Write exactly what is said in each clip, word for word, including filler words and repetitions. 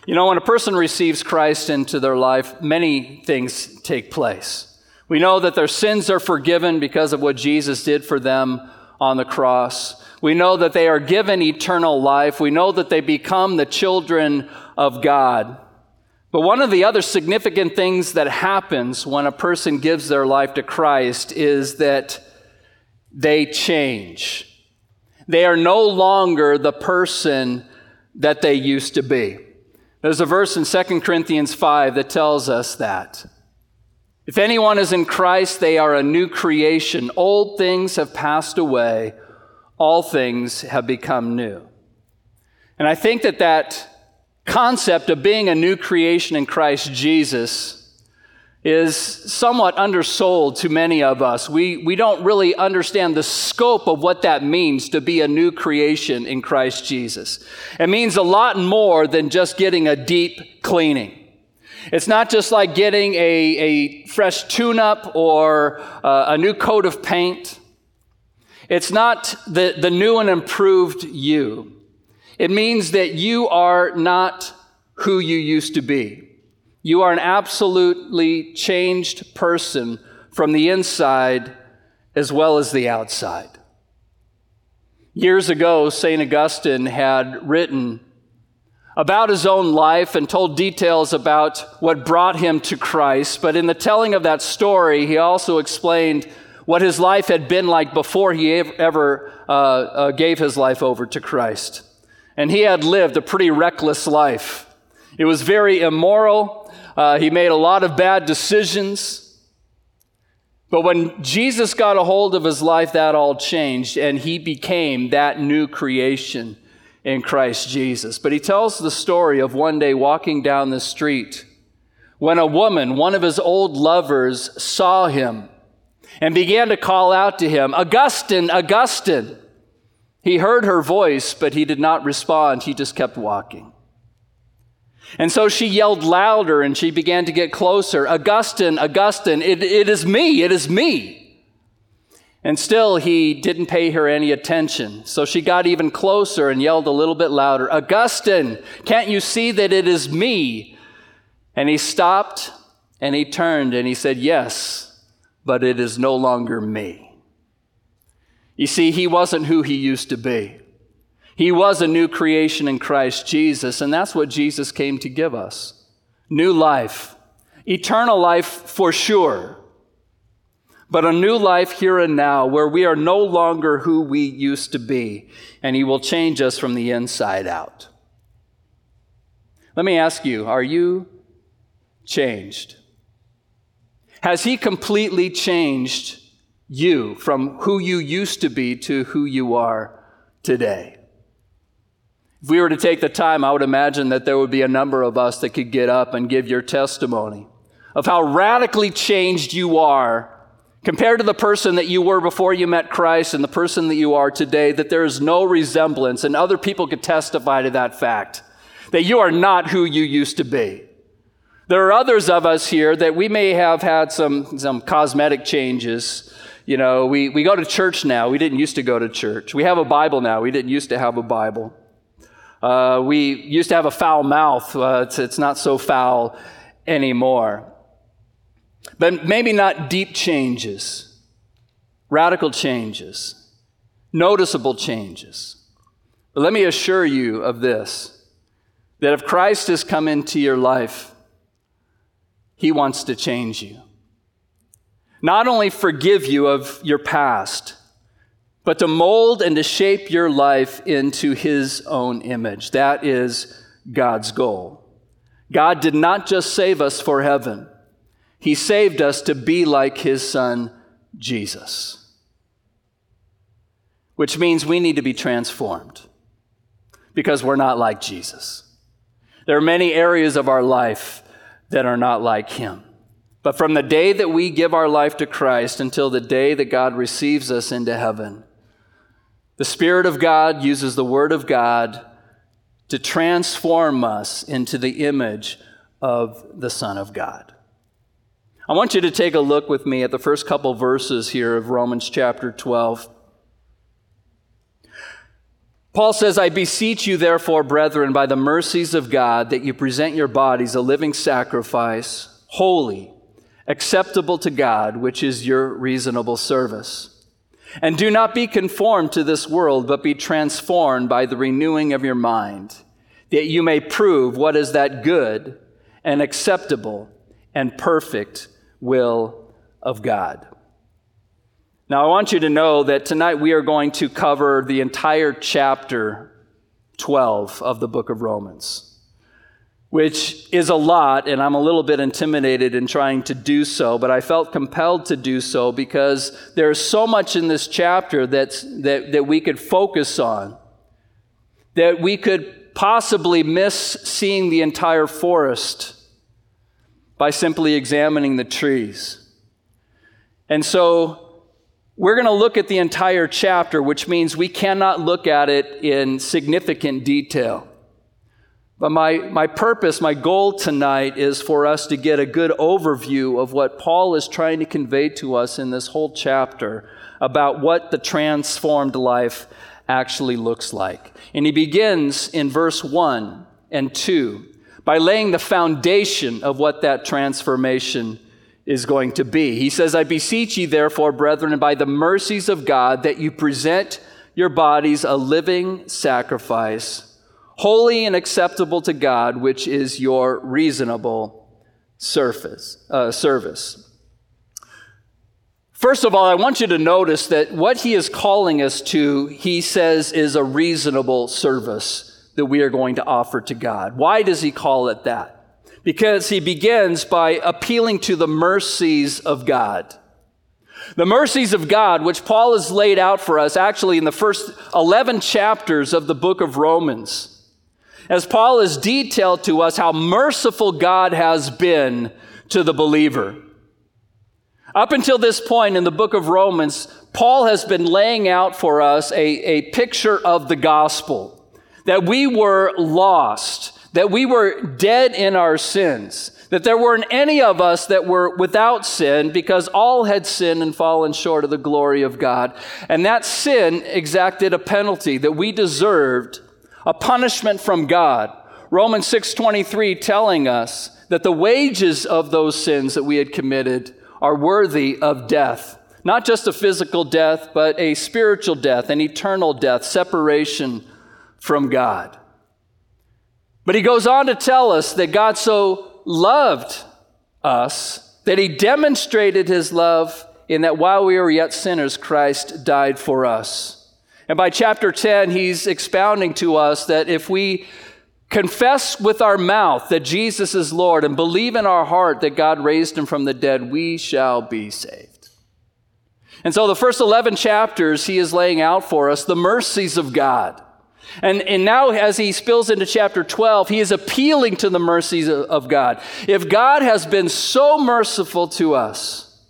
You know, when a person receives Christ into their life, many things take place. We know that their sins are forgiven because of what Jesus did for them on the cross. We know that they are given eternal life. We know that they become the children of God. But one of the other significant things that happens when a person gives their life to Christ is that they change. They are no longer the person that they used to be. There's a verse in Second Corinthians five that tells us that. If anyone is in Christ, they are a new creation. Old things have passed away. All things have become new. And I think that that concept of being a new creation in Christ Jesus is somewhat undersold to many of us. We, we don't really understand the scope of what that means to be a new creation in Christ Jesus. It means a lot more than just getting a deep cleaning. It's not just like getting a, a fresh tune-up or uh, a new coat of paint. It's not the, the new and improved you. It means that you are not who you used to be. You are an absolutely changed person from the inside as well as the outside. Years ago, Saint Augustine had written about his own life and told details about what brought him to Christ. But in the telling of that story, he also explained what his life had been like before he ever uh, uh, gave his life over to Christ. And he had lived a pretty reckless life. It was very immoral. Uh, he made a lot of bad decisions. But when Jesus got a hold of his life, that all changed, and he became that new creation in Christ Jesus. But he tells the story of one day walking down the street when a woman, one of his old lovers, saw him and began to call out to him, "Augustine, Augustine." He heard her voice, but he did not respond. He just kept walking. And so she yelled louder and she began to get closer. "Augustine, Augustine, it, it is me, it is me." And still he didn't pay her any attention. So she got even closer and yelled a little bit louder, "Augustine, can't you see that it is me?" And he stopped and he turned and he said, "Yes, but it is no longer me." You see, he wasn't who he used to be. He was a new creation in Christ Jesus, and that's what Jesus came to give us. New life, eternal life for sure, but a new life here and now where we are no longer who we used to be, and he will change us from the inside out. Let me ask you, are you changed? Has he completely changed you from who you used to be to who you are today? If we were to take the time, I would imagine that there would be a number of us that could get up and give your testimony of how radically changed you are compared to the person that you were before you met Christ and the person that you are today, that there is no resemblance, and other people could testify to that fact, that you are not who you used to be. There are others of us here that we may have had some, some cosmetic changes. You know, we, we go to church now. We didn't used to go to church. We have a Bible now. We didn't used to have a Bible. Uh, we used to have a foul mouth. Uh, it's, it's not so foul anymore. But maybe not deep changes, radical changes, noticeable changes. But let me assure you of this, that if Christ has come into your life, he wants to change you. Not only forgive you of your past, but to mold and to shape your life into his own image. That is God's goal. God did not just save us for heaven. He saved us to be like his son, Jesus. Which means we need to be transformed because we're not like Jesus. There are many areas of our life that are not like him. But from the day that we give our life to Christ until the day that God receives us into heaven, the Spirit of God uses the Word of God to transform us into the image of the Son of God. I want you to take a look with me at the first couple verses here of Romans chapter twelve. Paul says, I beseech you, therefore, brethren, by the mercies of God, that you present your bodies a living sacrifice, holy, acceptable to God, which is your reasonable service. And do not be conformed to this world, but be transformed by the renewing of your mind, that you may prove what is that good and acceptable and perfect will of God. Now, I want you to know that tonight we are going to cover the entire chapter twelve of the book of Romans, which is a lot, and I'm a little bit intimidated in trying to do so, but I felt compelled to do so because there's so much in this chapter that's, that, that we could focus on, that we could possibly miss seeing the entire forest by simply examining the trees. And so we're going to look at the entire chapter, which means we cannot look at it in significant detail. But my, my purpose, my goal tonight is for us to get a good overview of what Paul is trying to convey to us in this whole chapter about what the transformed life actually looks like. And he begins in verse one and two by laying the foundation of what that transformation is going to be. He says, I beseech ye therefore, brethren, by the mercies of God, that you present your bodies a living sacrifice, holy and acceptable to God, which is your reasonable surface, uh, service. First of all, I want you to notice that what he is calling us to, he says, is a reasonable service that we are going to offer to God. Why does he call it that? Because he begins by appealing to the mercies of God. The mercies of God, which Paul has laid out for us actually in the first eleven chapters of the book of Romans, as Paul has detailed to us how merciful God has been to the believer. Up until this point in the book of Romans, Paul has been laying out for us a, a picture of the gospel, that we were lost, that we were dead in our sins, that there weren't any of us that were without sin because all had sinned and fallen short of the glory of God. And that sin exacted a penalty that we deserved, a punishment from God. Romans six twenty-three telling us that the wages of those sins that we had committed are worthy of death. Not just a physical death, but a spiritual death, an eternal death, separation from God. But he goes on to tell us that God so loved us that he demonstrated his love in that while we were yet sinners, Christ died for us. And by chapter ten, he's expounding to us that if we confess with our mouth that Jesus is Lord and believe in our heart that God raised him from the dead, we shall be saved. And so the first eleven chapters, he is laying out for us the mercies of God. And, and now as he spills into chapter twelve, he is appealing to the mercies of, of God. If God has been so merciful to us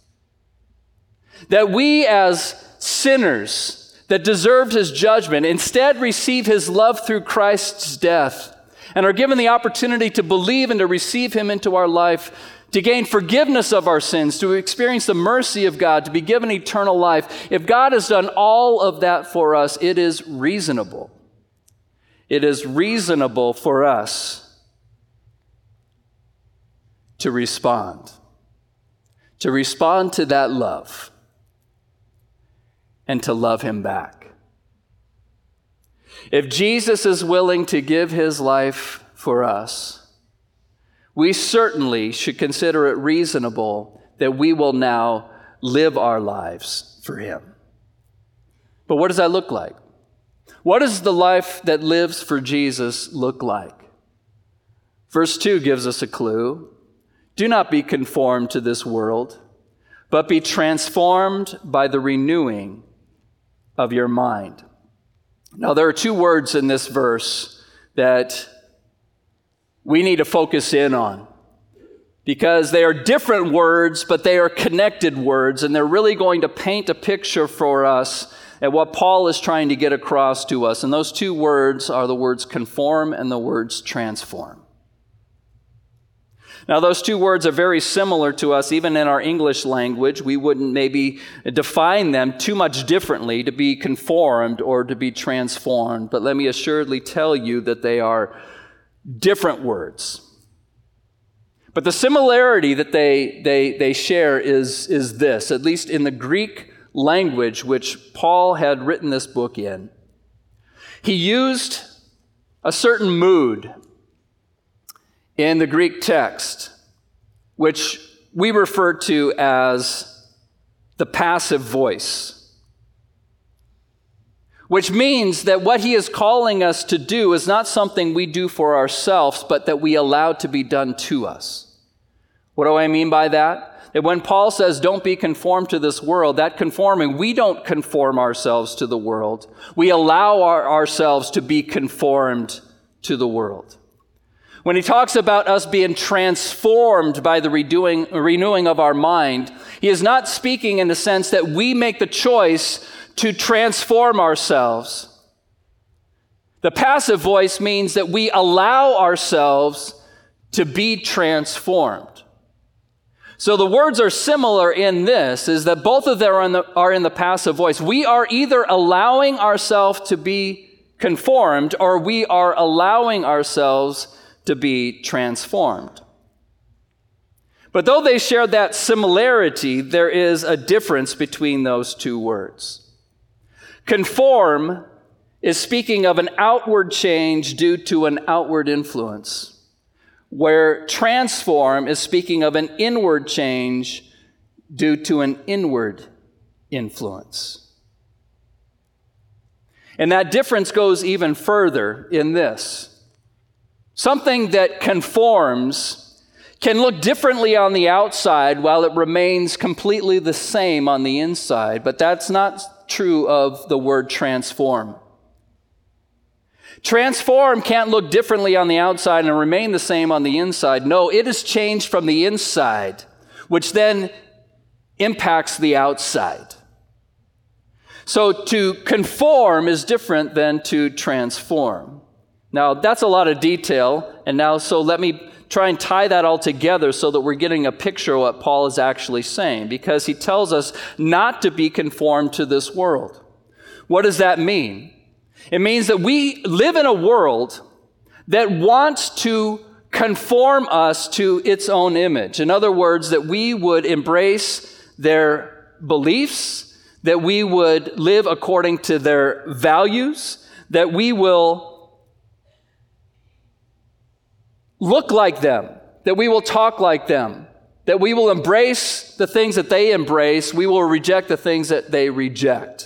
that we as sinners that deserved his judgment instead receive his love through Christ's death and are given the opportunity to believe and to receive him into our life, to gain forgiveness of our sins, to experience the mercy of God, to be given eternal life, if God has done all of that for us, it is reasonable. It is reasonable for us to respond, to respond to that love and to love him back. If Jesus is willing to give his life for us, we certainly should consider it reasonable that we will now live our lives for him. But what does that look like? What does the life that lives for Jesus look like? Verse two gives us a clue. Do not be conformed to this world, but be transformed by the renewing of your mind. Now, there are two words in this verse that we need to focus in on because they are different words, but they are connected words, and they're really going to paint a picture for us at what Paul is trying to get across to us. And those two words are the words conform and the words transform. Now, those two words are very similar to us, even in our English language. We wouldn't maybe define them too much differently, to be conformed or to be transformed. But let me assuredly tell you that they are different words. But the similarity that they, they, they share is, is this, at least in the Greek language, which Paul had written this book in. He used a certain mood in the Greek text, which we refer to as the passive voice, which means that what he is calling us to do is not something we do for ourselves, but that we allow to be done to us. What do I mean by that? That when Paul says, don't be conformed to this world, that conforming, we don't conform ourselves to the world. We allow our, ourselves to be conformed to the world. When he talks about us being transformed by the redoing, renewing of our mind, he is not speaking in the sense that we make the choice to transform ourselves. The passive voice means that we allow ourselves to be transformed. So the words are similar in this, is that both of them are in the, are in the passive voice. We are either allowing ourselves to be conformed, or we are allowing ourselves to be transformed. But though they share that similarity, there is a difference between those two words. Conform is speaking of an outward change due to an outward influence, where transform is speaking of an inward change due to an inward influence. And that difference goes even further in this. Something that conforms can look differently on the outside while it remains completely the same on the inside, but that's not true of the word transform. Transform can't look differently on the outside and remain the same on the inside. No, it is changed from the inside, which then impacts the outside. So to conform is different than to transform. Now, that's a lot of detail, and now so let me try and tie that all together so that we're getting a picture of what Paul is actually saying, because he tells us not to be conformed to this world. What does that mean? It means that we live in a world that wants to conform us to its own image. In other words, that we would embrace their beliefs, that we would live according to their values, that we will look like them, that we will talk like them, that we will embrace the things that they embrace, we will reject the things that they reject.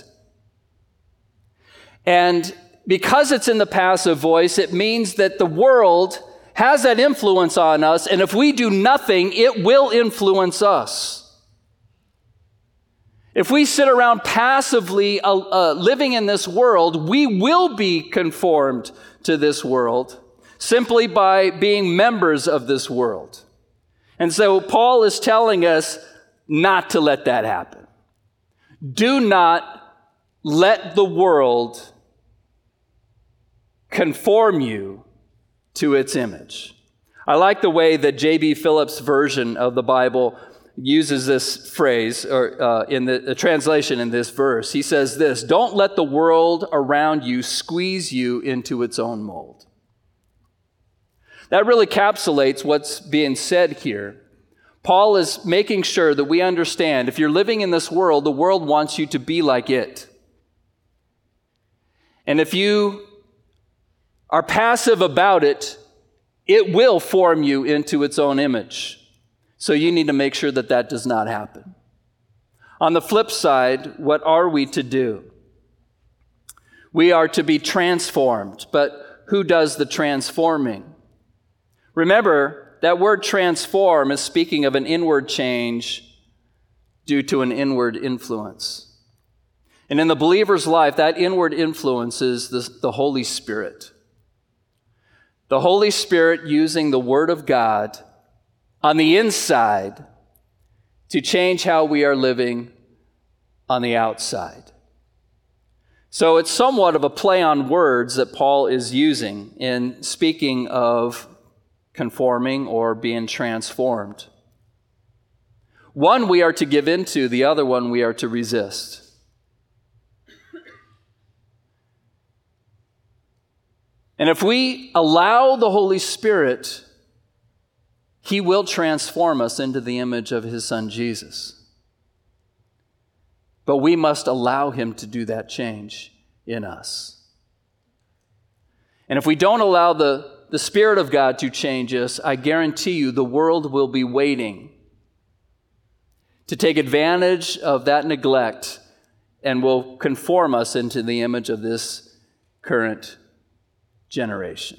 And because it's in the passive voice, it means that the world has that influence on us, and if we do nothing, it will influence us. If we sit around passively uh, uh, living in this world, we will be conformed to this world, simply by being members of this world. And so Paul is telling us not to let that happen. Do not let the world conform you to its image. I like the way that J B Phillips' version of the Bible uses this phrase, or uh, in the, the translation in this verse. He says this: don't let the world around you squeeze you into its own mold. That really encapsulates what's being said here. Paul is making sure that we understand, if you're living in this world, the world wants you to be like it. And if you are passive about it, it will form you into its own image. So you need to make sure that that does not happen. On the flip side, what are we to do? We are to be transformed, but who does the transforming? Remember, that word transform is speaking of an inward change due to an inward influence. And in the believer's life, that inward influence is the, the Holy Spirit. The Holy Spirit using the Word of God on the inside to change how we are living on the outside. So it's somewhat of a play on words that Paul is using in speaking of conforming or being transformed. One we are to give into, the other one we are to resist. And if we allow the Holy Spirit, He will transform us into the image of His Son Jesus. But we must allow Him to do that change in us. And if we don't allow the, the Spirit of God to change us, I guarantee you the world will be waiting to take advantage of that neglect and will conform us into the image of this current generation.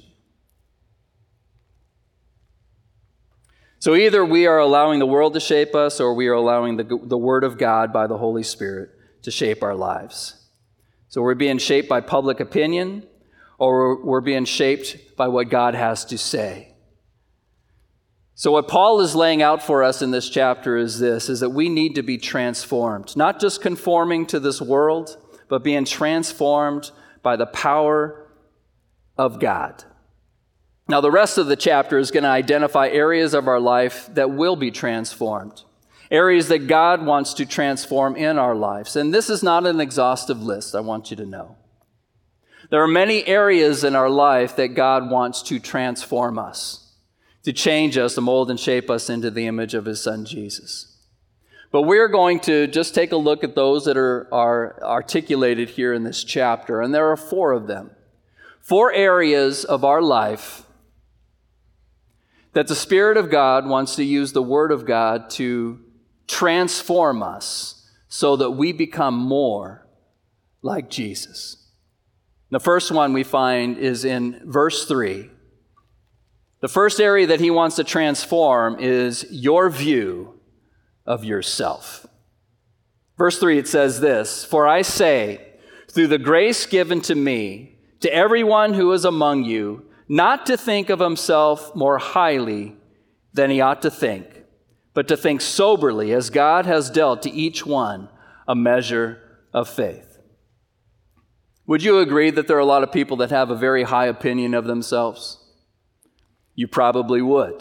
So either we are allowing the world to shape us, or we are allowing the, the Word of God by the Holy Spirit to shape our lives. So we're being shaped by public opinion, or we're being shaped by what God has to say. So what Paul is laying out for us in this chapter is this, is that we need to be transformed, not just conforming to this world, but being transformed by the power of God. Now, the rest of the chapter is going to identify areas of our life that will be transformed, areas that God wants to transform in our lives. And this is not an exhaustive list, I want you to know. There are many areas in our life that God wants to transform us, to change us, to mold and shape us into the image of His Son, Jesus. But we're going to just take a look at those that are, are articulated here in this chapter, and there are four of them. Four areas of our life that the Spirit of God wants to use the Word of God to transform us so that we become more like Jesus. The first one we find is in verse three. The first area that He wants to transform is your view of yourself. Verse three, it says this, "For I say, through the grace given to me, to everyone who is among you, not to think of himself more highly than he ought to think, but to think soberly, as God has dealt to each one a measure of faith." Would you agree that there are a lot of people that have a very high opinion of themselves? You probably would.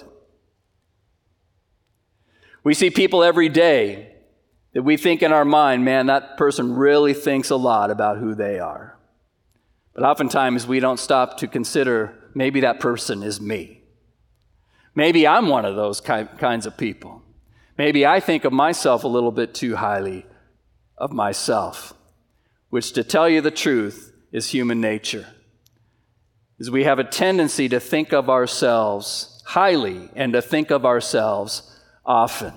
We see people every day that we think in our mind, man, that person really thinks a lot about who they are. But oftentimes we don't stop to consider, maybe that person is me. Maybe I'm one of those ki- kinds of people. Maybe I think of myself a little bit too highly of myself, which, to tell you the truth, is human nature. Is we have a tendency to think of ourselves highly and to think of ourselves often.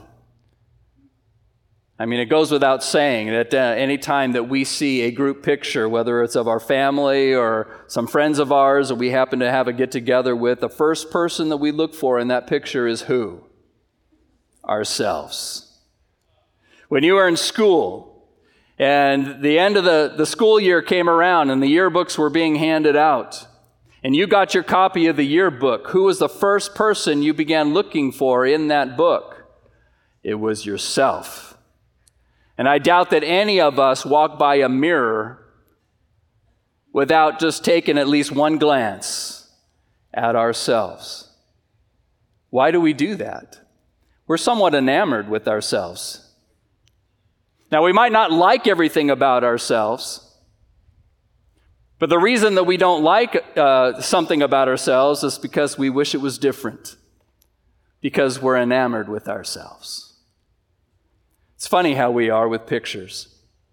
I mean, it goes without saying that uh, any time that we see a group picture, whether it's of our family or some friends of ours that we happen to have a get-together with, the first person that we look for in that picture is who? Ourselves. When you were in school and the end of the, the school year came around and the yearbooks were being handed out, and you got your copy of the yearbook, who was the first person you began looking for in that book? It was yourself. And I doubt that any of us walk by a mirror without just taking at least one glance at ourselves. Why do we do that? We're somewhat enamored with ourselves. Now, we might not like everything about ourselves, but the reason that we don't like uh, something about ourselves is because we wish it was different, because we're enamored with ourselves. It's funny how we are with pictures.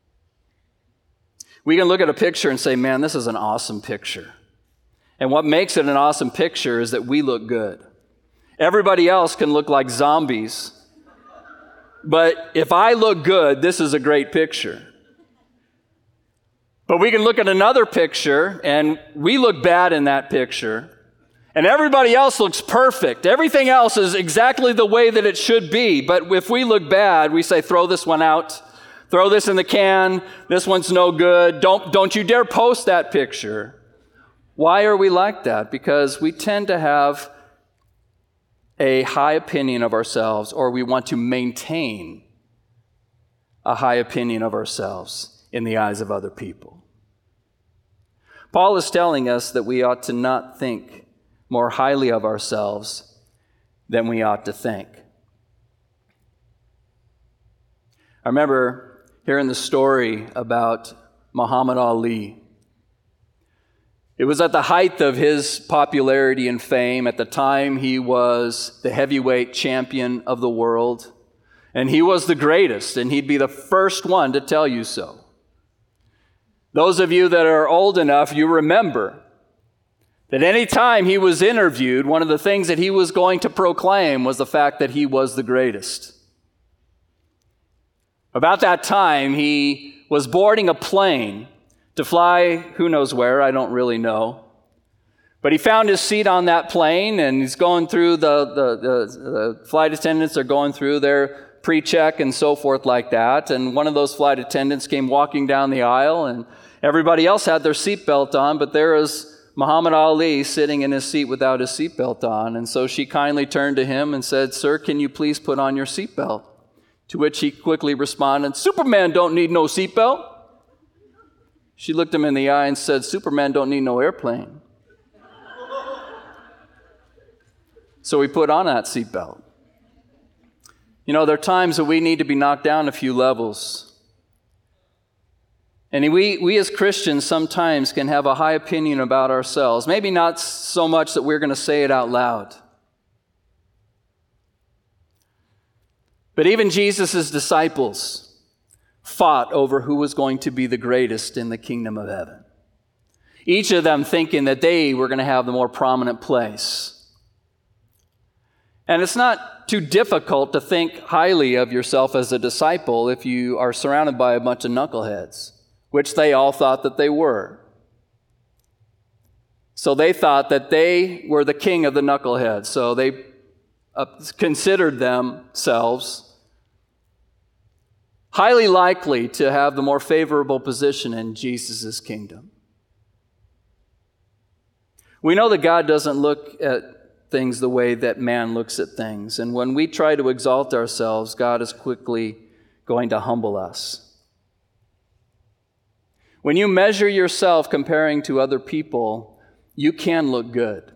We can look at a picture and say, man, this is an awesome picture. And what makes it an awesome picture is that we look good. Everybody else can look like zombies. But if I look good, this is a great picture. But we can look at another picture and we look bad in that picture. And everybody else looks perfect. Everything else is exactly the way that it should be. But if we look bad, we say, throw this one out. Throw this in the can. This one's no good. Don't, don't you dare post that picture. Why are we like that? Because we tend to have a high opinion of ourselves, or we want to maintain a high opinion of ourselves in the eyes of other people. Paul is telling us that we ought to not think more highly of ourselves than we ought to think. I remember hearing the story about Muhammad Ali. It was at the height of his popularity and fame. At the time, he was the heavyweight champion of the world, and he was the greatest, and he'd be the first one to tell you so. Those of you that are old enough, you remember that any time he was interviewed, one of the things that he was going to proclaim was the fact that he was the greatest. About that time, he was boarding a plane to fly who knows where, I don't really know. But he found his seat on that plane, and he's going through, the, the, the, the flight attendants are going through their pre-check and so forth like that. And one of those flight attendants came walking down the aisle, and everybody else had their seatbelt on, but there was Muhammad Ali sitting in his seat without his seatbelt on. And so she kindly turned to him and said, "Sir, can you please put on your seatbelt?" To which he quickly responded, "Superman don't need no seatbelt." She looked him in the eye and said, "Superman don't need no airplane." So he put on that seatbelt. You know, there are times that we need to be knocked down a few levels. And we, we as Christians sometimes can have a high opinion about ourselves. Maybe not so much that we're going to say it out loud. But even Jesus' disciples fought over who was going to be the greatest in the kingdom of heaven. Each of them thinking that they were going to have the more prominent place. And it's not too difficult to think highly of yourself as a disciple if you are surrounded by a bunch of knuckleheads, which they all thought that they were. So they thought that they were the king of the knuckleheads. So they uh, considered themselves highly likely to have the more favorable position in Jesus' kingdom. We know that God doesn't look at things the way that man looks at things. And when we try to exalt ourselves, God is quickly going to humble us. When you measure yourself comparing to other people, you can look good.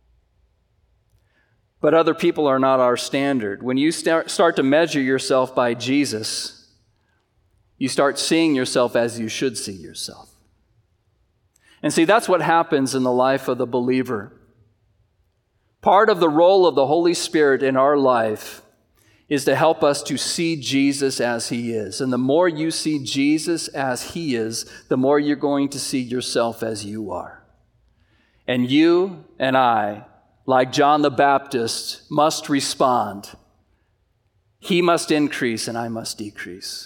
But other people are not our standard. When you start, start to measure yourself by Jesus, you start seeing yourself as you should see yourself. And see, that's what happens in the life of the believer. Part of the role of the Holy Spirit in our life is to help us to see Jesus as He is. And the more you see Jesus as He is, the more you're going to see yourself as you are. And you and I, like John the Baptist, must respond. He must increase and I must decrease.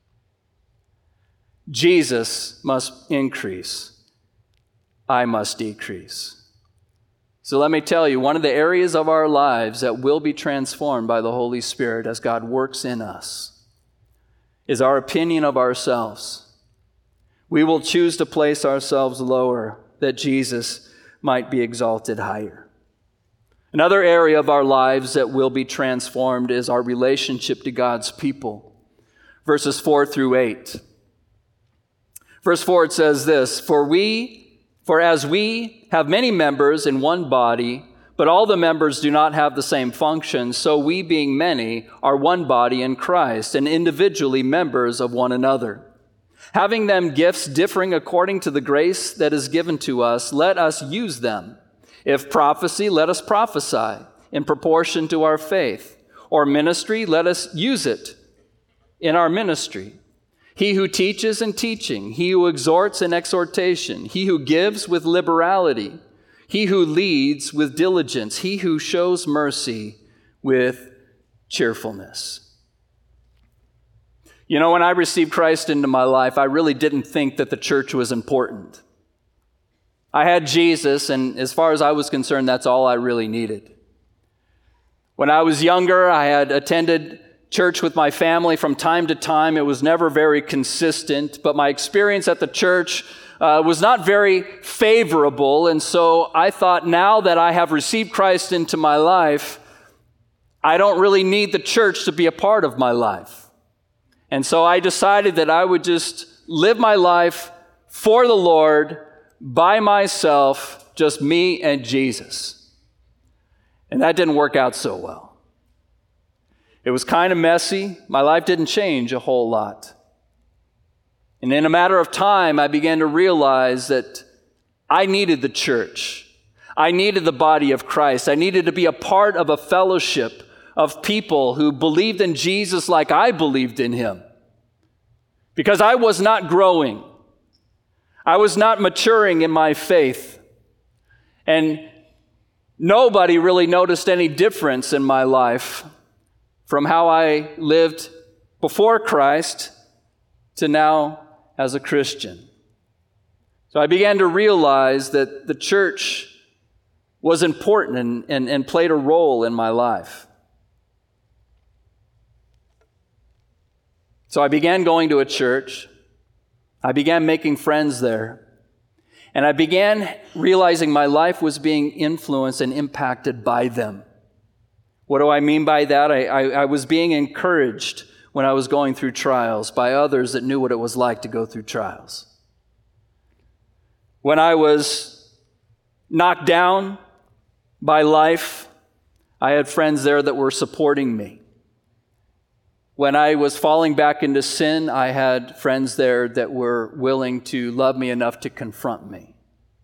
Jesus must increase. I must decrease. So let me tell you, one of the areas of our lives that will be transformed by the Holy Spirit as God works in us is our opinion of ourselves. We will choose to place ourselves lower that Jesus might be exalted higher. Another area of our lives that will be transformed is our relationship to God's people. Verses four through eight. Verse four, it says this, For we, for as we have many members in one body, but all the members do not have the same function, so we, being many, are one body in Christ, and individually members of one another. Having them gifts differing according to the grace that is given to us, let us use them. If prophecy, let us prophesy in proportion to our faith. Or ministry, let us use it in our ministry. He who teaches in teaching, he who exhorts in exhortation, he who gives with liberality, he who leads with diligence, he who shows mercy with cheerfulness. You know, when I received Christ into my life, I really didn't think that the church was important. I had Jesus, and as far as I was concerned, that's all I really needed. When I was younger, I had attended church with my family from time to time. It was never very consistent, but my experience at the church uh, was not very favorable. And so I thought, now that I have received Christ into my life, I don't really need the church to be a part of my life. And so I decided that I would just live my life for the Lord, by myself, just me and Jesus. And that didn't work out so well. It was kind of messy. My life didn't change a whole lot. And in a matter of time, I began to realize that I needed the church. I needed the body of Christ. I needed to be a part of a fellowship of people who believed in Jesus like I believed in him. Because I was not growing. I was not maturing in my faith. And nobody really noticed any difference in my life from how I lived before Christ to now as a Christian. So I began to realize that the church was important and, and, and played a role in my life. So I began going to a church. I began making friends there. And I began realizing my life was being influenced and impacted by them. What do I mean by that? I, I, I was being encouraged when I was going through trials by others that knew what it was like to go through trials. When I was knocked down by life, I had friends there that were supporting me. When I was falling back into sin, I had friends there that were willing to love me enough to confront me.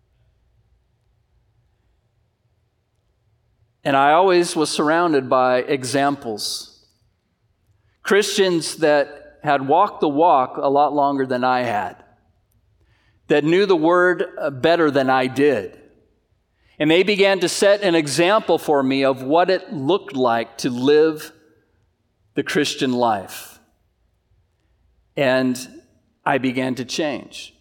And I always was surrounded by examples. Christians that had walked the walk a lot longer than I had, that knew the word better than I did. And they began to set an example for me of what it looked like to live the Christian life. And I began to change.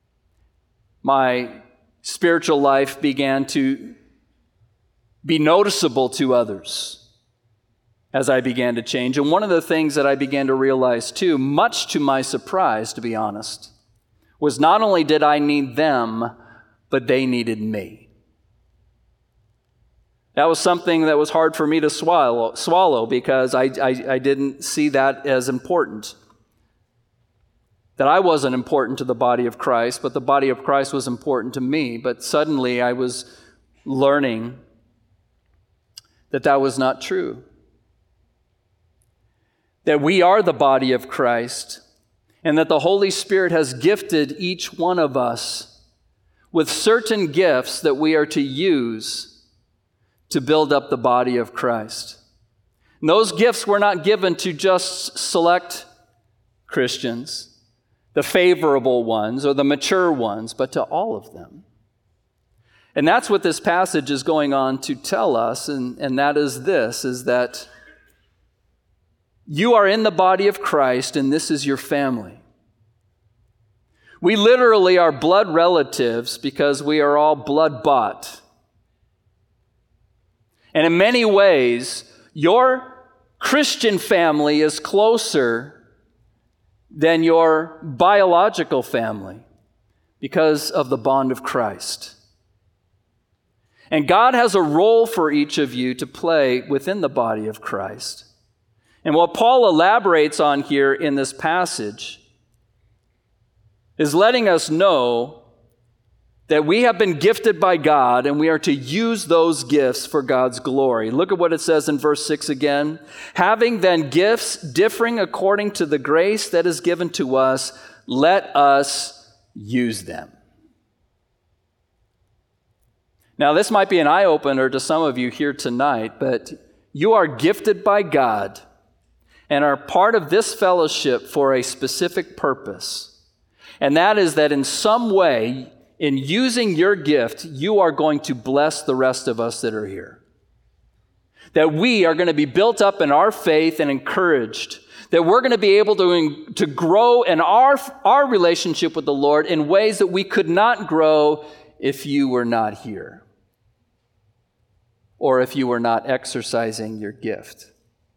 My spiritual life began to be noticeable to others as I began to change. And one of the things that I began to realize too, much to my surprise, to be honest, was not only did I need them, but they needed me. That was something that was hard for me to swallow, swallow because I, I, I didn't see that as important. That I wasn't important to the body of Christ, but the body of Christ was important to me. But suddenly I was learning that that was not true. That we are the body of Christ, and that the Holy Spirit has gifted each one of us with certain gifts that we are to use to build up the body of Christ. And those gifts were not given to just select Christians, the favorable ones or the mature ones, but to all of them. And that's what this passage is going on to tell us, and, and that is this, is that you are in the body of Christ, and this is your family. We literally are blood relatives because we are all blood bought. And in many ways, your Christian family is closer than your biological family because of the bond of Christ. And God has a role for each of you to play within the body of Christ. And what Paul elaborates on here in this passage is letting us know that we have been gifted by God and we are to use those gifts for God's glory. Look at what it says in verse six again. Having then gifts differing according to the grace that is given to us, let us use them. Now, this might be an eye-opener to some of you here tonight, but you are gifted by God and are part of this fellowship for a specific purpose. And that is that in some way, in using your gift, you are going to bless the rest of us that are here. That we are going to be built up in our faith and encouraged. That we're going to be able to, to grow in our, our relationship with the Lord in ways that we could not grow if you were not here. Or if you were not exercising your gift.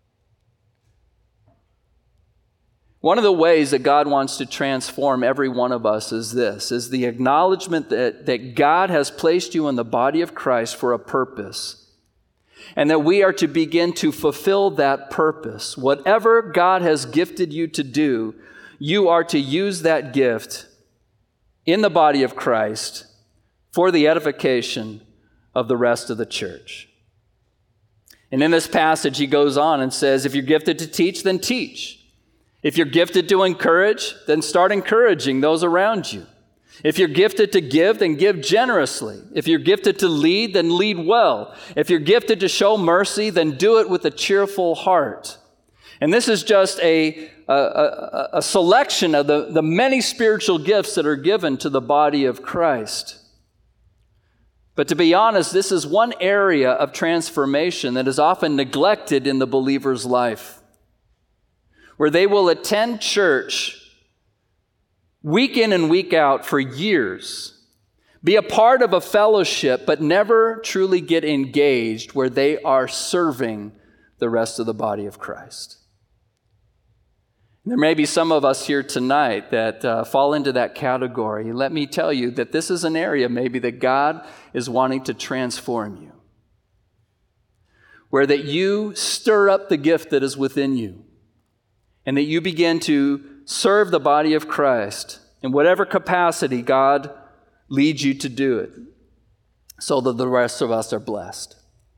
One of the ways that God wants to transform every one of us is this, is the acknowledgement that, that God has placed you in the body of Christ for a purpose, and that we are to begin to fulfill that purpose. Whatever God has gifted you to do, you are to use that gift in the body of Christ for the edification of the rest of the church. And in this passage, he goes on and says, if you're gifted to teach, then teach. If you're gifted to encourage, then start encouraging those around you. If you're gifted to give, then give generously. If you're gifted to lead, then lead well. If you're gifted to show mercy, then do it with a cheerful heart. And this is just a, a, a, a selection of the, the many spiritual gifts that are given to the body of Christ. But to be honest, this is one area of transformation that is often neglected in the believer's life, where they will attend church week in and week out for years, be a part of a fellowship, but never truly get engaged where they are serving the rest of the body of Christ. There may be some of us here tonight that uh, fall into that category. Let me tell you that this is an area maybe that God is wanting to transform you, where that you stir up the gift that is within you, and that you begin to serve the body of Christ in whatever capacity God leads you to do it, so that the rest of us are blessed.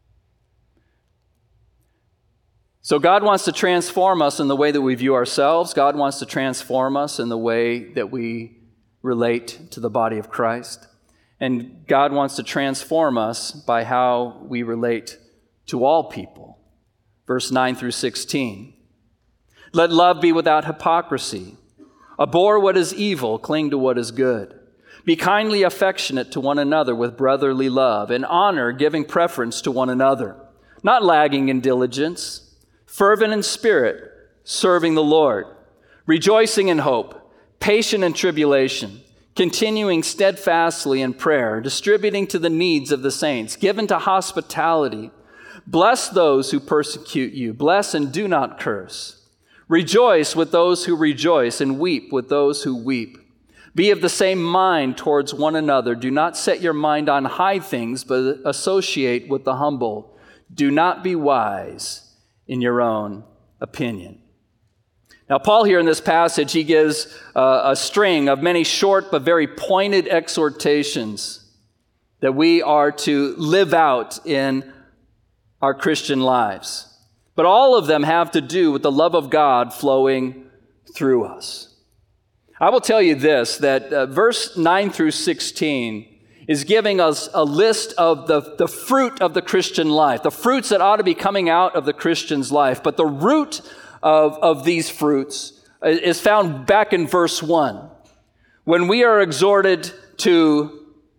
So God wants to transform us in the way that we view ourselves. God wants to transform us in the way that we relate to the body of Christ. And God wants to transform us by how we relate to all people. Verse nine through sixteen. Let love be without hypocrisy. Abhor what is evil, cling to what is good. Be kindly affectionate to one another with brotherly love, and honor, giving preference to one another, not lagging in diligence, fervent in spirit, serving the Lord, rejoicing in hope, patient in tribulation, continuing steadfastly in prayer, distributing to the needs of the saints, given to hospitality. Bless those who persecute you. Bless and do not curse. Rejoice with those who rejoice, and weep with those who weep. Be of the same mind towards one another. Do not set your mind on high things, but associate with the humble. Do not be wise in your own opinion. Now, Paul here in this passage, he gives uh, a string of many short but very pointed exhortations that we are to live out in our Christian lives. But all of them have to do with the love of God flowing through us. I will tell you this, that uh, verse nine through sixteen is giving us a list of the, the fruit of the Christian life, the fruits that ought to be coming out of the Christian's life. But the root of, of these fruits is found back in verse one, when we are exhorted to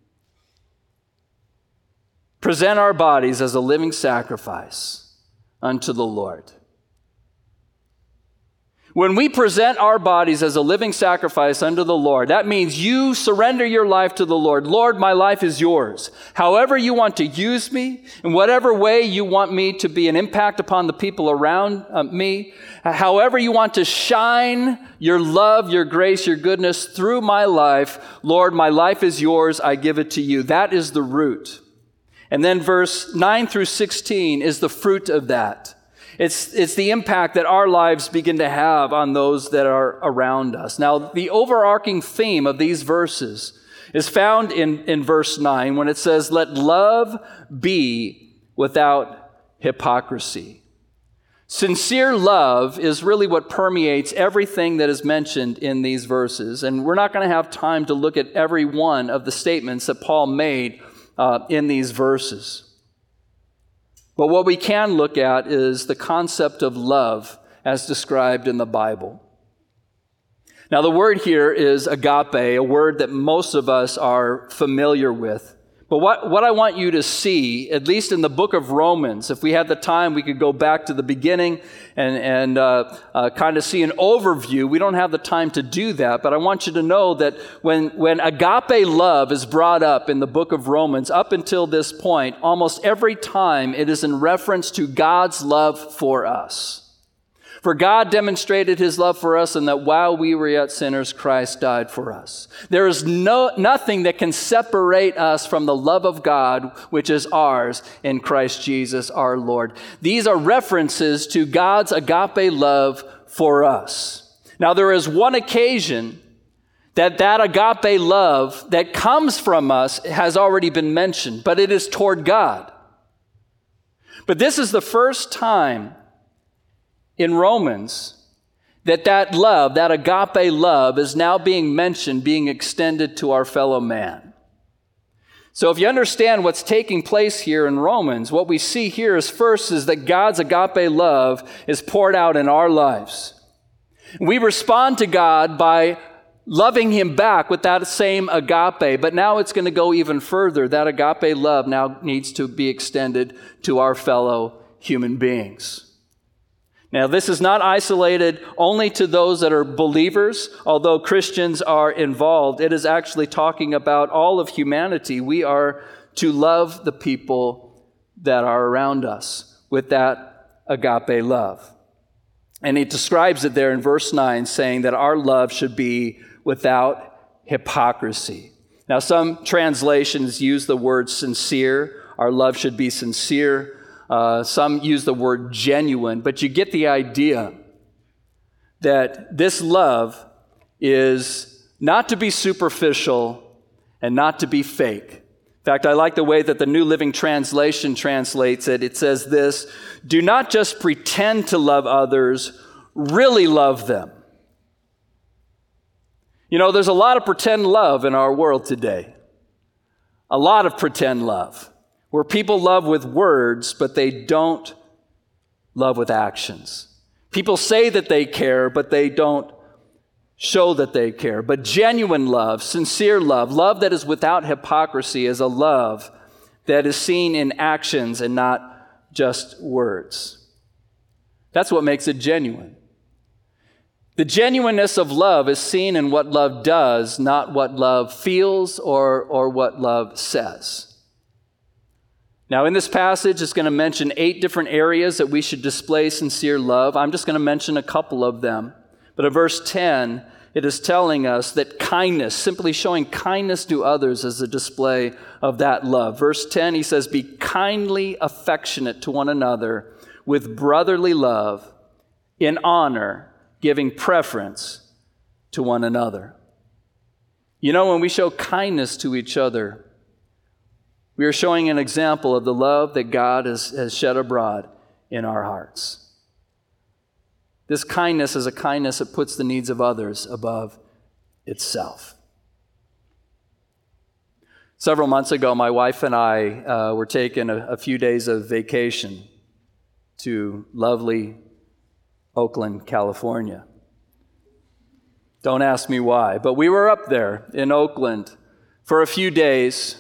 present our bodies as a living sacrifice unto the Lord. When we present our bodies as a living sacrifice unto the Lord, that means you surrender your life to the Lord. Lord, my life is yours. However you want to use me, in whatever way you want me to be an impact upon the people around uh, me, however you want to shine your love, your grace, your goodness through my life, Lord, my life is yours. I give it to you. That is the root. And then verse nine through sixteen is the fruit of that. It's, it's the impact that our lives begin to have on those that are around us. Now, the overarching theme of these verses is found in, in verse nine when it says, let love be without hypocrisy. Sincere love is really what permeates everything that is mentioned in these verses. And we're not going to have time to look at every one of the statements that Paul made Uh, in these verses. But what we can look at is the concept of love as described in the Bible. Now, the word here is agape, a word that most of us are familiar with. But what, what I want you to see, at least in the book of Romans, if we had the time, we could go back to the beginning and, and uh, uh, kind of see an overview. We don't have the time to do that, but I want you to know that when, when agape love is brought up in the book of Romans, up until this point, almost every time it is in reference to God's love for us. For God demonstrated his love for us, and that while we were yet sinners, Christ died for us. There is no nothing that can separate us from the love of God, which is ours in Christ Jesus our Lord. These are references to God's agape love for us. Now, there is one occasion that that agape love that comes from us has already been mentioned, but it is toward God. But this is the first time in Romans that that love, that agape love, is now being mentioned, being extended to our fellow man. So if you understand what's taking place here in Romans, what we see here is first is that God's agape love is poured out in our lives. We respond to God by loving him back with that same agape, but now it's going to go even further. That agape love now needs to be extended to our fellow human beings. Now, this is not isolated only to those that are believers, although Christians are involved. It is actually talking about all of humanity. We are to love the people that are around us with that agape love. And he describes it there in verse nine, saying that our love should be without hypocrisy. Now, some translations use the word sincere. Our love should be sincere. Uh, some use the word genuine, but you get the idea that this love is not to be superficial and not to be fake. In fact, I like the way that the New Living Translation translates it. It says this: do not just pretend to love others, really love them. You know, there's a lot of pretend love in our world today. A lot of pretend love, where people love with words, but they don't love with actions. People say that they care, but they don't show that they care. But genuine love, sincere love, love that is without hypocrisy, is a love that is seen in actions and not just words. That's what makes it genuine. The genuineness of love is seen in what love does, not what love feels or, or what love says. Now, in this passage, it's going to mention eight different areas that we should display sincere love. I'm just going to mention a couple of them. But in verse ten, it is telling us that kindness, simply showing kindness to others, is a display of that love. Verse ten, he says, be kindly affectionate to one another with brotherly love, in honor, giving preference to one another. You know, when we show kindness to each other, we are showing an example of the love that God has, has shed abroad in our hearts. This kindness is a kindness that puts the needs of others above itself. Several months ago, my wife and I uh, were taking a, a few days of vacation to lovely Oakland, California. Don't ask me why, but we were up there in Oakland for a few days.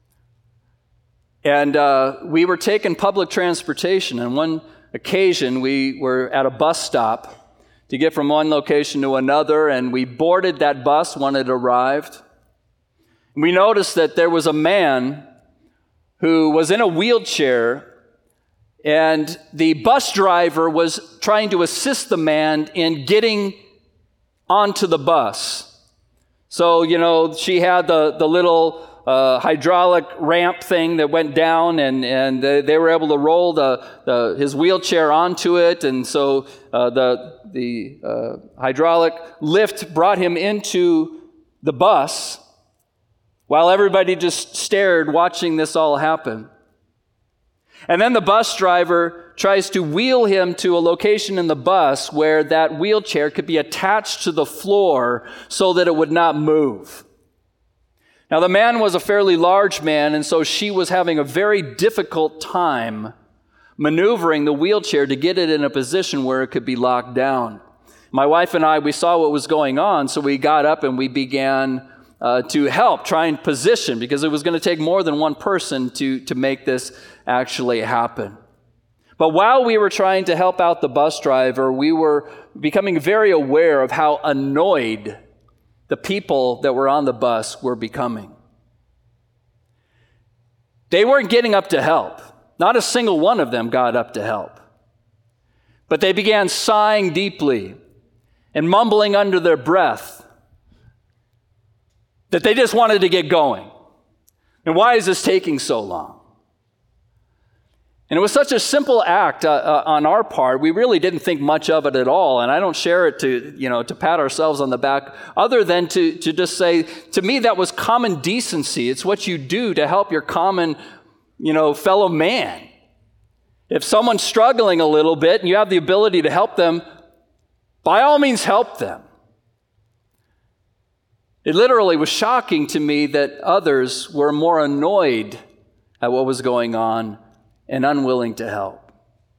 And uh, we were taking public transportation. On one occasion, we were at a bus stop to get from one location to another, and we boarded that bus when it arrived. We noticed that there was a man who was in a wheelchair, and the bus driver was trying to assist the man in getting onto the bus. So, you know, she had the, the little Uh, hydraulic ramp thing that went down, and, and they, they were able to roll the, the his wheelchair onto it, and so uh, the, the uh, hydraulic lift brought him into the bus while everybody just stared watching this all happen. And then the bus driver tries to wheel him to a location in the bus where that wheelchair could be attached to the floor so that it would not move. Now, the man was a fairly large man, and so she was having a very difficult time maneuvering the wheelchair to get it in a position where it could be locked down. My wife and I, we saw what was going on, so we got up and we began uh, to help, try and position, because it was going to take more than one person to, to make this actually happen. But while we were trying to help out the bus driver, we were becoming very aware of how annoyed the people that were on the bus were becoming. They weren't getting up to help. Not a single one of them got up to help. But they began sighing deeply and mumbling under their breath that they just wanted to get going. And why is this taking so long? And it was such a simple act uh, uh, on our part. We really didn't think much of it at all. And I don't share it to, you know, to pat ourselves on the back, other than to, to just say, to me, that was common decency. It's what you do to help your common, you know, fellow man. If someone's struggling a little bit and you have the ability to help them, by all means help them. It literally was shocking to me that others were more annoyed at what was going on and unwilling to help.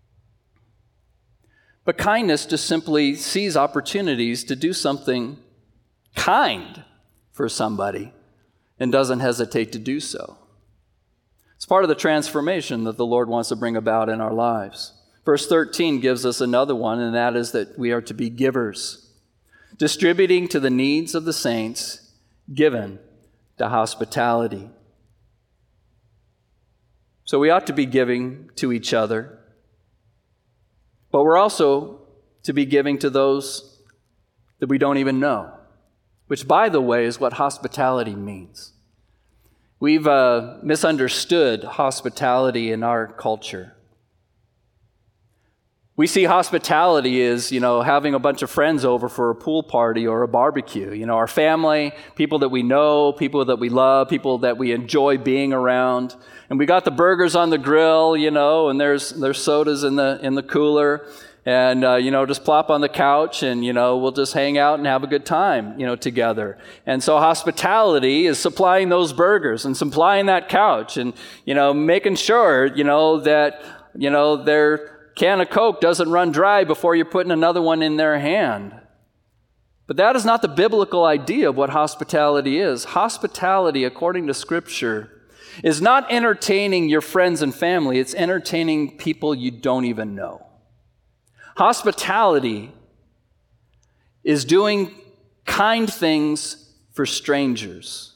But kindness just simply sees opportunities to do something kind for somebody and doesn't hesitate to do so. It's part of the transformation that the Lord wants to bring about in our lives. Verse thirteen gives us another one, and that is that we are to be givers, distributing to the needs of the saints, given to hospitality. So we ought to be giving to each other, but we're also to be giving to those that we don't even know, which, by the way, is what hospitality means. We've uh, misunderstood hospitality in our culture. We see hospitality as, you know, having a bunch of friends over for a pool party or a barbecue. You know, our family, people that we know, people that we love, people that we enjoy being around. And we got the burgers on the grill, you know, and there's there's sodas in the in the cooler. And, uh, you know, just plop on the couch and, you know, we'll just hang out and have a good time, you know, together. And so hospitality is supplying those burgers and supplying that couch and, you know, making sure, you know, that, you know, their can of Coke doesn't run dry before you're putting another one in their hand. But that is not the biblical idea of what hospitality is. Hospitality, according to Scripture, is not entertaining your friends and family. It's entertaining people you don't even know. Hospitality is doing kind things for strangers.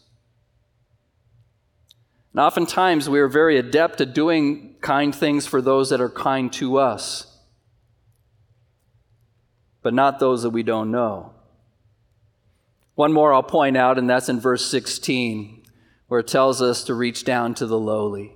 And oftentimes we are very adept at doing kind things for those that are kind to us, but not those that we don't know. One more I'll point out, and that's in verse sixteen, where it tells us to reach down to the lowly.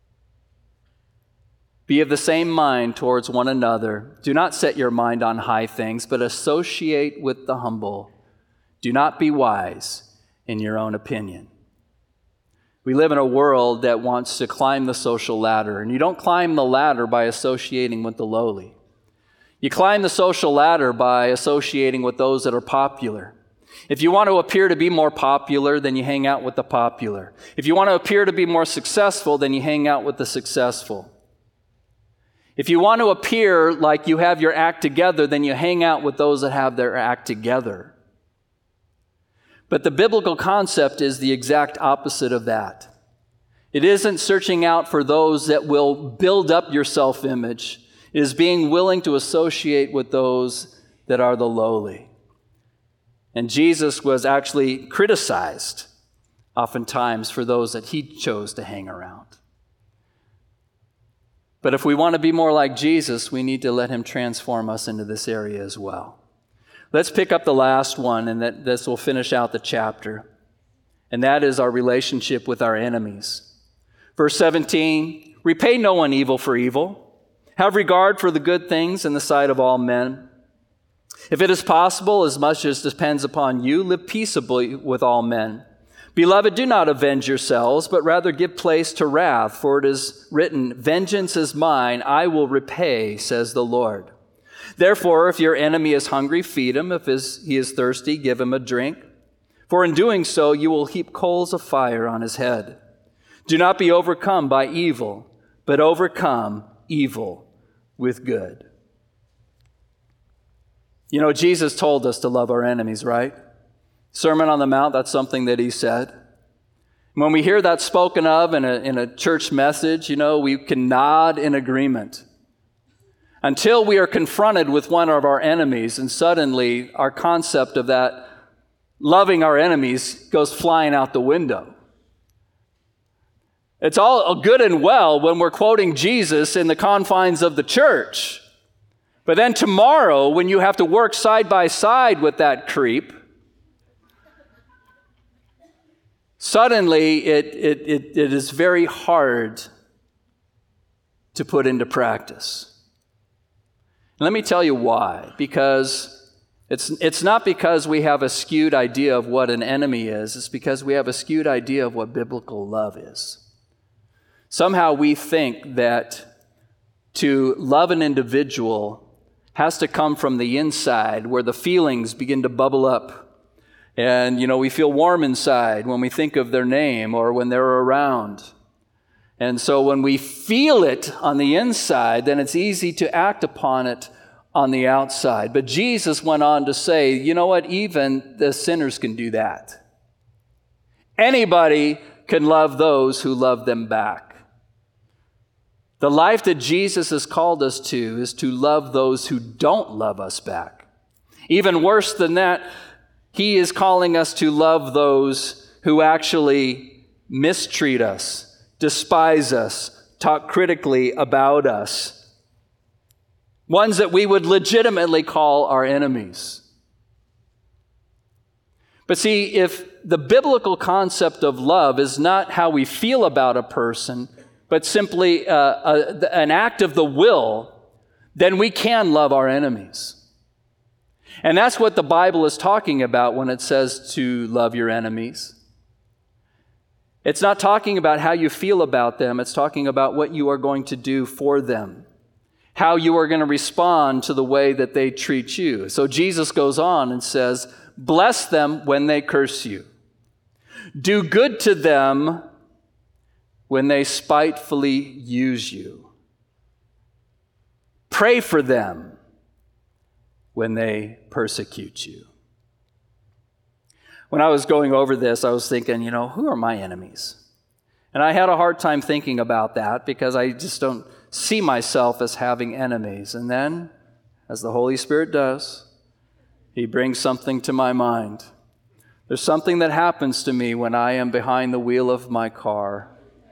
Be of the same mind towards one another. Do not set your mind on high things, but associate with the humble. Do not be wise in your own opinion. We live in a world that wants to climb the social ladder, and you don't climb the ladder by associating with the lowly. You climb the social ladder by associating with those that are popular. If you want to appear to be more popular, then you hang out with the popular. If you want to appear to be more successful, then you hang out with the successful. If you want to appear like you have your act together, then you hang out with those that have their act together. But the biblical concept is the exact opposite of that. It isn't searching out for those that will build up your self-image. It is being willing to associate with those that are the lowly. And Jesus was actually criticized oftentimes for those that he chose to hang around. But if we want to be more like Jesus, we need to let him transform us into this area as well. Let's pick up the last one, and that this will finish out the chapter. And that is our relationship with our enemies. Verse seventeen, repay no one evil for evil. Have regard for the good things in the sight of all men. If it is possible, as much as depends upon you, live peaceably with all men. Beloved, do not avenge yourselves, but rather give place to wrath, for it is written, vengeance is mine, I will repay, says the Lord. Therefore, if your enemy is hungry, feed him. If he is thirsty, give him a drink. For in doing so, you will heap coals of fire on his head. Do not be overcome by evil, but overcome evil with good. You know, Jesus told us to love our enemies, right? Sermon on the Mount, that's something that he said. When we hear that spoken of in a, in a church message, you know, we can nod in agreement. Until we are confronted with one of our enemies, and suddenly our concept of that loving our enemies goes flying out the window. It's all good and well when we're quoting Jesus in the confines of the church. But then tomorrow, when you have to work side by side with that creep, suddenly it, it, it, it is very hard to put into practice. And let me tell you why. Because it's, it's not because we have a skewed idea of what an enemy is. It's because we have a skewed idea of what biblical love is. Somehow we think that to love an individual has to come from the inside, where the feelings begin to bubble up. And, you know, we feel warm inside when we think of their name or when they're around. And so when we feel it on the inside, then it's easy to act upon it on the outside. But Jesus went on to say, you know what? Even the sinners can do that. Anybody can love those who love them back. The life that Jesus has called us to is to love those who don't love us back. Even worse than that, he is calling us to love those who actually mistreat us, despise us, talk critically about us. Ones that we would legitimately call our enemies. But see, if the biblical concept of love is not how we feel about a person, but simply uh, a, an act of the will, then we can love our enemies. And that's what the Bible is talking about when it says to love your enemies. It's not talking about how you feel about them. It's talking about what you are going to do for them, how you are going to respond to the way that they treat you. So Jesus goes on and says, bless them when they curse you. Do good to them when they spitefully use you. Pray for them when they persecute you. When I was going over this, I was thinking, you know, who are my enemies? And I had a hard time thinking about that because I just don't see myself as having enemies. And then, as the Holy Spirit does, He brings something to my mind. There's something that happens to me when I am behind the wheel of my car.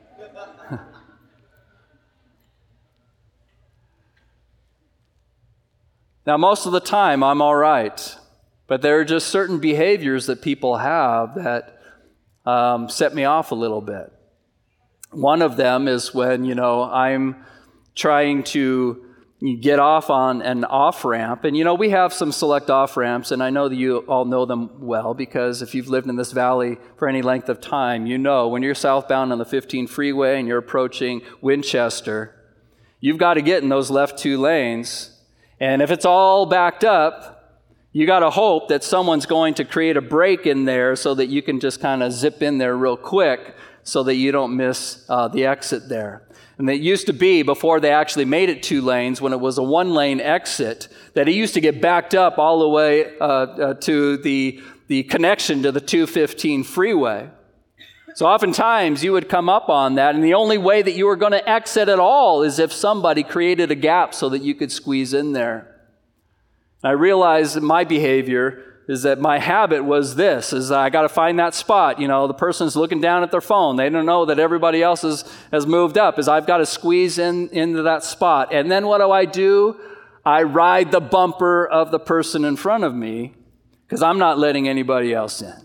Now, most of the time, I'm all right. But there are just certain behaviors that people have that um, set me off a little bit. One of them is when, you know, I'm trying to get off on an off-ramp. And, you know, we have some select off-ramps, and I know that you all know them well because if you've lived in this valley for any length of time, you know when you're southbound on the fifteen freeway and you're approaching Winchester, you've got to get in those left two lanes. And if it's all backed up, you got to hope that someone's going to create a break in there so that you can just kind of zip in there real quick so that you don't miss uh, the exit there. And it used to be, before they actually made it two lanes, when it was a one-lane exit, that it used to get backed up all the way uh, uh, to the, the connection to the two fifteen freeway. So oftentimes you would come up on that, and the only way that you were going to exit at all is if somebody created a gap so that you could squeeze in there. And I realized that my behavior is that my habit was this, is I got to find that spot. You know, the person's looking down at their phone. They don't know that everybody else is, has moved up, is I've got to squeeze in into that spot. And then what do I do? I ride the bumper of the person in front of me because I'm not letting anybody else in.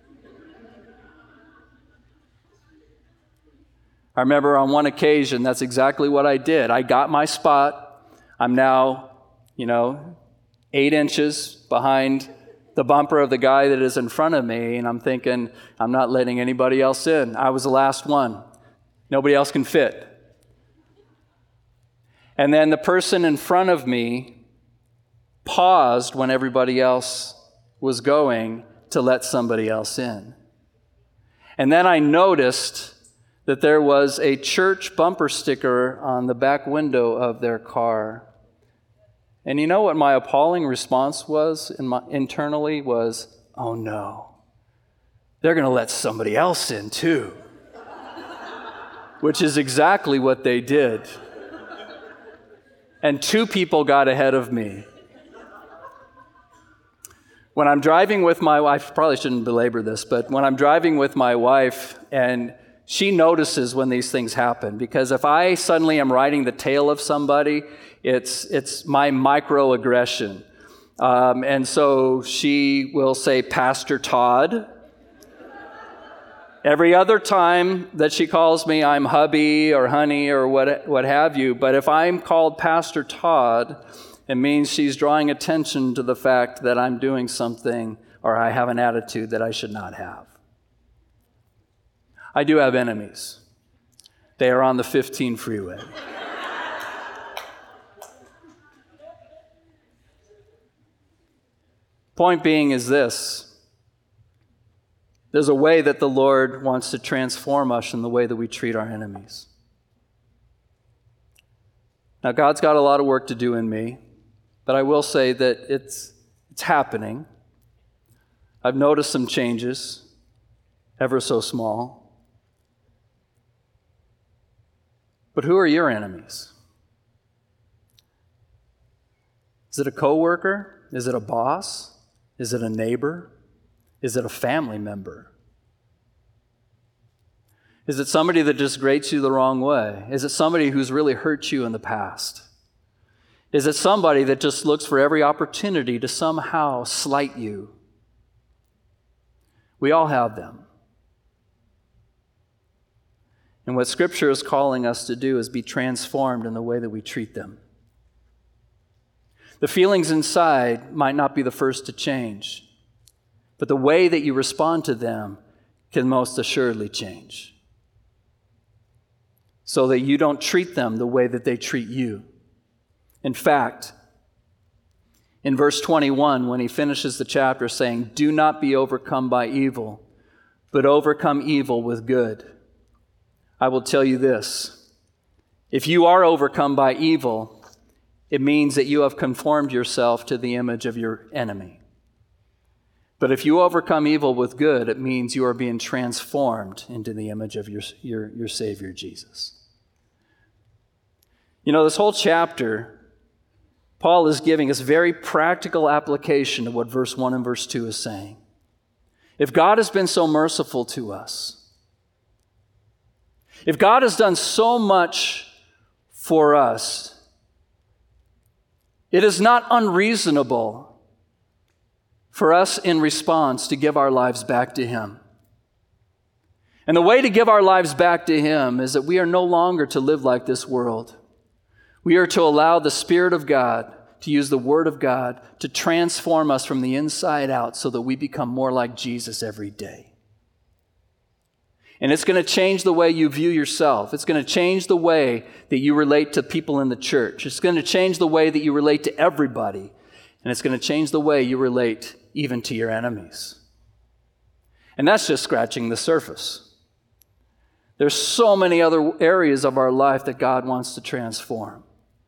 I remember on one occasion, that's exactly what I did. I got my spot. I'm now, you know, eight inches behind the bumper of the guy that is in front of me, and I'm thinking, I'm not letting anybody else in. I was the last one. Nobody else can fit. And then the person in front of me paused when everybody else was going to let somebody else in. And then I noticed that there was a church bumper sticker on the back window of their car. And you know what my appalling response was in my, internally was, oh no, they're going to let somebody else in too. Which is exactly what they did. And two people got ahead of me. When I'm driving with my wife, probably shouldn't belabor this, but when I'm driving with my wife and she notices when these things happen, because if I suddenly am riding the tail of somebody, it's it's my microaggression. Um, and so she will say, Pastor Todd. Every other time that she calls me, I'm hubby or honey or what what have you. But if I'm called Pastor Todd, it means she's drawing attention to the fact that I'm doing something or I have an attitude that I should not have. I do have enemies. They are on the fifteen freeway. Point being is this. There's a way that the Lord wants to transform us in the way that we treat our enemies. Now, God's got a lot of work to do in me, but I will say that it's, it's happening. I've noticed some changes, ever so small. But who are your enemies? Is it a coworker? Is it a boss? Is it a neighbor? Is it a family member? Is it somebody that just grates you the wrong way? Is it somebody who's really hurt you in the past? Is it somebody that just looks for every opportunity to somehow slight you? We all have them. And what Scripture is calling us to do is be transformed in the way that we treat them. The feelings inside might not be the first to change, but the way that you respond to them can most assuredly change, so that you don't treat them the way that they treat you. In fact, in verse twenty-one, when he finishes the chapter saying, "Do not be overcome by evil, but overcome evil with good," I will tell you this. If you are overcome by evil, it means that you have conformed yourself to the image of your enemy. But if you overcome evil with good, it means you are being transformed into the image of your, your, your Savior, Jesus. You know, this whole chapter, Paul is giving us very practical application of what verse one and verse two is saying. If God has been so merciful to us, if God has done so much for us, it is not unreasonable for us in response to give our lives back to Him. And the way to give our lives back to Him is that we are no longer to live like this world. We are to allow the Spirit of God, to use the Word of God, to transform us from the inside out so that we become more like Jesus every day. And it's going to change the way you view yourself. It's going to change the way that you relate to people in the church. It's going to change the way that you relate to everybody. And it's going to change the way you relate even to your enemies. And that's just scratching the surface. There's so many other areas of our life that God wants to transform.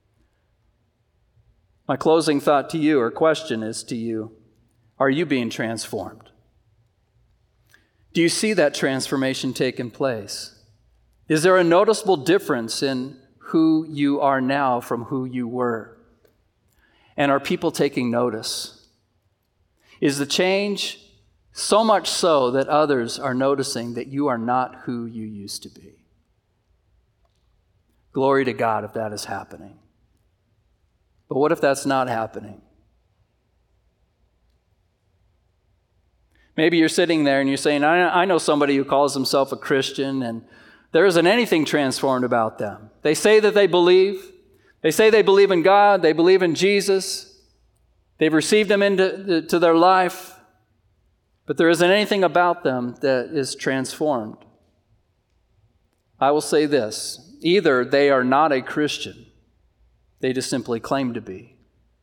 My closing thought to you, or question is to you, are you being transformed? Do you see that transformation taking place? Is there a noticeable difference in who you are now from who you were? And are people taking notice? Is the change so much so that others are noticing that you are not who you used to be? Glory to God if that is happening. But what if that's not happening? Maybe you're sitting there and you're saying, I know somebody who calls himself a Christian and there isn't anything transformed about them. They say that they believe. They say they believe in God. They believe in Jesus. They've received Him into to their life. But there isn't anything about them that is transformed. I will say this. Either they are not a Christian. They just simply claim to be.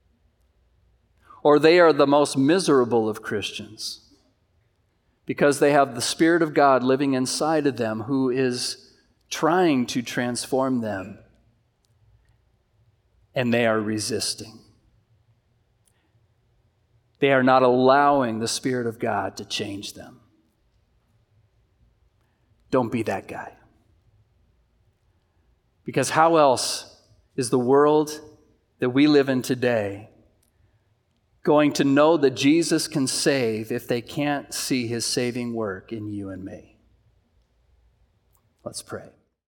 Or they are the most miserable of Christians, because they have the Spirit of God living inside of them who is trying to transform them, and they are resisting. They are not allowing the Spirit of God to change them. Don't be that guy. Because how else is the world that we live in today going to know that Jesus can save if they can't see His saving work in you and me? Let's pray.